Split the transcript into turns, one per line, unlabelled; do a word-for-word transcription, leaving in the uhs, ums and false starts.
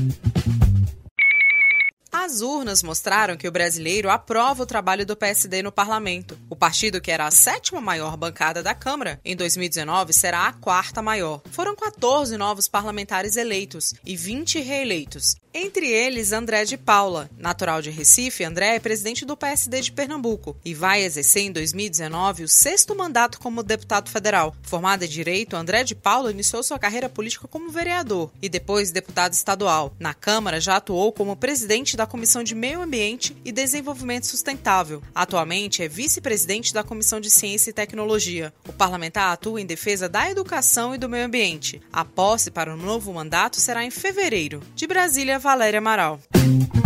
As urnas mostraram que o brasileiro aprova o trabalho do P S D no parlamento. O partido, que era a sétima maior bancada da Câmara, em dois mil e dezenove será a quarta maior. Foram quatorze novos parlamentares eleitos e vinte reeleitos. Entre eles, André de Paula. Natural de Recife, André é presidente do P S D de Pernambuco e vai exercer em dois mil e dezenove o sexto mandato como deputado federal. Formado em Direito, André de Paula iniciou sua carreira política como vereador e depois deputado estadual. Na Câmara, já atuou como presidente da Comissão de Meio Ambiente e Desenvolvimento Sustentável. Atualmente é vice-presidente da Comissão de Ciência e Tecnologia. O parlamentar atua em defesa da educação e do meio ambiente. A posse para o novo mandato será em fevereiro. De Brasília, Valéria Amaral.